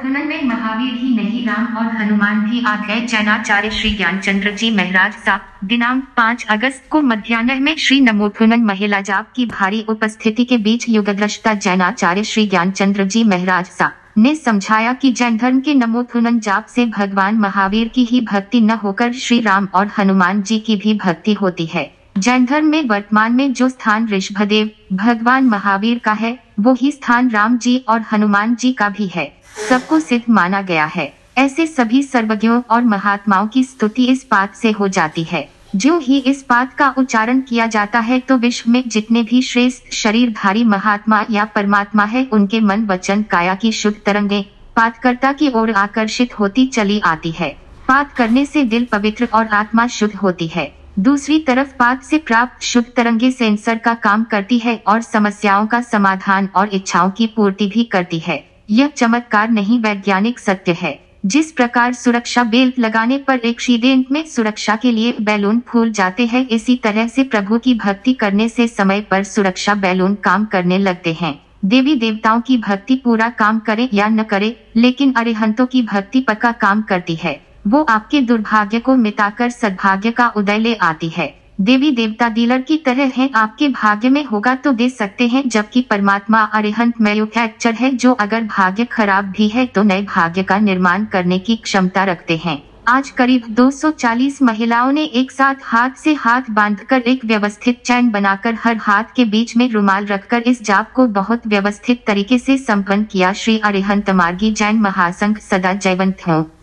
नमोधुनन में महावीर ही नहीं राम और हनुमान भी आ गए। जैनाचार्य श्री ज्ञानचंद्र जी महाराज सा दिनांक 5 अगस्त को मध्याह्न में श्री नमोधुनन महिला जाप की भारी उपस्थिति के बीच युगद्रष्टा जैनाचार्य श्री ज्ञानचंद्र जी महाराज सा ने समझाया कि जैन धर्म के नमोधुनन जाप से भगवान महावीर की ही भक्ति न होकर श्री राम और हनुमान जी की भी भक्ति होती है। जैन धर्म में वर्तमान में जो स्थान ऋषभदेव भगवान महावीर का है, वो ही स्थान राम जी और हनुमान जी का भी है। सबको सिद्ध माना गया है। ऐसे सभी सर्वज्ञों और महात्माओं की स्तुति इस बात से हो जाती है। जो ही इस बात का उच्चारण किया जाता है तो विश्व में जितने भी श्रेष्ठ शरीरधारी महात्मा या परमात्मा है, उनके मन वचन काया की शुद्ध तरंगें पाठकर्ता की ओर आकर्षित होती चली आती है। पाठ करने से दिल पवित्र और आत्मा शुद्ध होती है। दूसरी तरफ पाठ से प्राप्त शुद्ध तरंगे सेंसर का काम करती है और समस्याओं का समाधान और इच्छाओं की पूर्ति भी करती है। यह चमत्कार नहीं, वैज्ञानिक सत्य है। जिस प्रकार सुरक्षा बेल्ट लगाने पर एक्सीडेंट में सुरक्षा के लिए बैलून फूल जाते हैं, इसी तरह से प्रभु की भक्ति करने से समय पर सुरक्षा बैलून काम करने लगते हैं। देवी देवताओं की भक्ति पूरा काम करे या न करे, लेकिन अरिहंतों की भक्ति पक्का काम करती है। वो आपके दुर्भाग्य को मिटाकर सद्भाग्य का उदय ले आती है। देवी देवता डीलर की तरह हैं, आपके भाग्य में होगा तो दे सकते हैं, जबकि परमात्मा अरिहंत मैन्युफैक्चर है, जो अगर भाग्य खराब भी है तो नए भाग्य का निर्माण करने की क्षमता रखते हैं। आज करीब 240 महिलाओं ने एक साथ हाथ से हाथ बांधकर एक व्यवस्थित चैन बनाकर हर हाथ के बीच में रुमाल रखकर इस जाप को बहुत व्यवस्थित तरीके से संपन्न किया। श्री अरिहंत मार्गी जैन महासंघ सदा जयवंत हो।